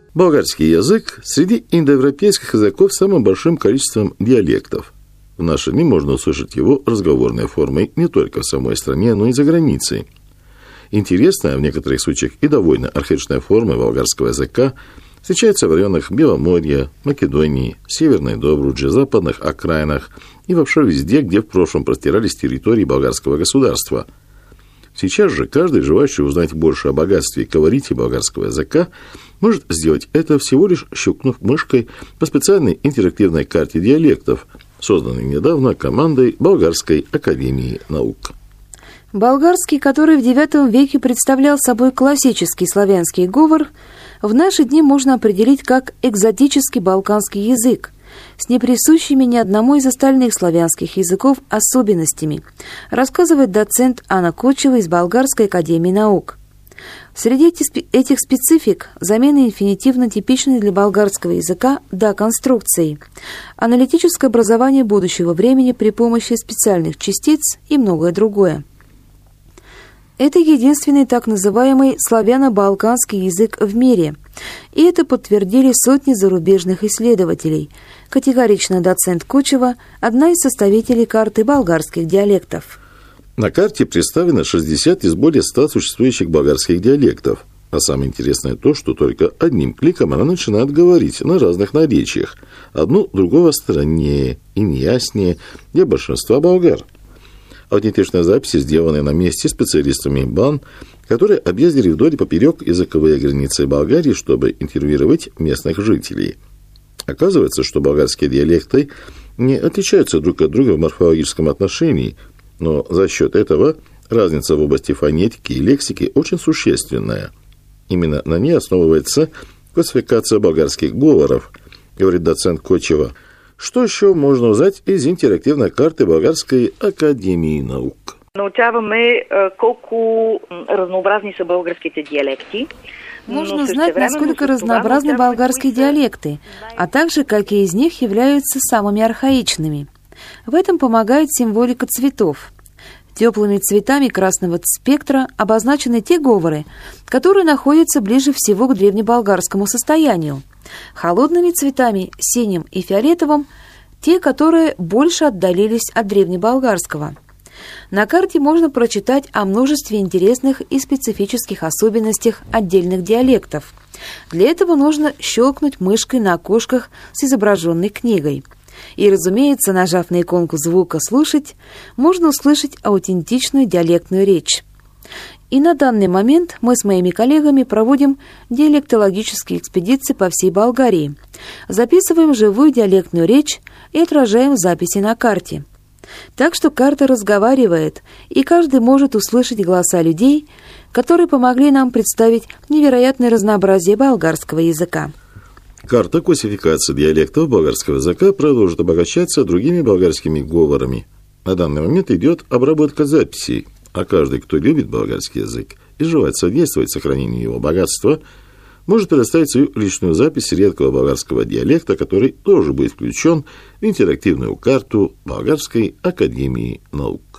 Болгарский язык среди индоевропейских языков с самым большим количеством диалектов. В наши дни можно услышать его разговорной формой не только в самой стране, но и за границей. Интересная, в некоторых случаях и довольно архаичная форма болгарского языка встречается в районах Беломорья, Македонии, Северной Добруджи, западных окраинах и вообще везде, где в прошлом простирались территории болгарского государства. Сейчас же каждый, желающий узнать больше о богатстве и колорите болгарского языка, может сделать это, всего лишь щелкнув мышкой по специальной интерактивной карте диалектов, созданной недавно командой Болгарской академии наук. Болгарский, который в IX веке представлял собой классический славянский говор, в наши дни можно определить как экзотический балканский язык, с неприсущими ни одному из остальных славянских языков особенностями, рассказывает доцент Анна Кочева из Болгарской академии наук. Среди этих специфик замена инфинитивно типичной для болгарского языка «да» конструкцией, аналитическое образование будущего времени при помощи специальных частиц и многое другое. Это единственный так называемый славяно-балканский язык в мире, и это подтвердили сотни зарубежных исследователей. Категорично доцент Кочева – одна из составителей карты болгарских диалектов. На карте представлено 60 из более 100 существующих болгарских диалектов. А самое интересное то, что только одним кликом она начинает говорить на разных наречиях, одно другого страннее и неяснее для большинства болгар. Аутентичные записи, сделанные на месте специалистами БАН, которые объездили вдоль и поперек языковые границы Болгарии, чтобы интервьюировать местных жителей. Оказывается, что болгарские диалекты не отличаются друг от друга в морфологическом отношении, но за счет этого разница в области фонетики и лексики очень существенная. Именно на ней основывается классификация болгарских говоров, говорит доцент Кочева. Что еще можно узнать из интерактивной карты Болгарской академии наук? Научаваме колко разнообразни са българските диалекти. Можно узнать, насколько разнообразны болгарские диалекты, а также какие из них являются самыми архаичными. В этом помогает символика цветов. Теплыми цветами красного спектра обозначены те говоры, которые находятся ближе всего к древнеболгарскому состоянию. Холодными цветами, синим и фиолетовым, те, которые больше отдалились от древнеболгарского. На карте можно прочитать о множестве интересных и специфических особенностях отдельных диалектов. Для этого нужно щелкнуть мышкой на окошках с изображенной книгой. И, разумеется, нажав на иконку звука «Слушать», можно услышать аутентичную диалектную речь. И на данный момент мы с моими коллегами проводим диалектологические экспедиции по всей Болгарии, записываем живую диалектную речь и отражаем записи на карте. Так что карта разговаривает, и каждый может услышать голоса людей, которые помогли нам представить невероятное разнообразие болгарского языка. Карта классификации диалектов болгарского языка продолжит обогащаться другими болгарскими говорами. На данный момент идет обработка записей, а каждый, кто любит болгарский язык и желает содействовать сохранению его богатства, может предоставить свою личную запись редкого болгарского диалекта, который тоже будет включен в интерактивную карту Болгарской академии наук.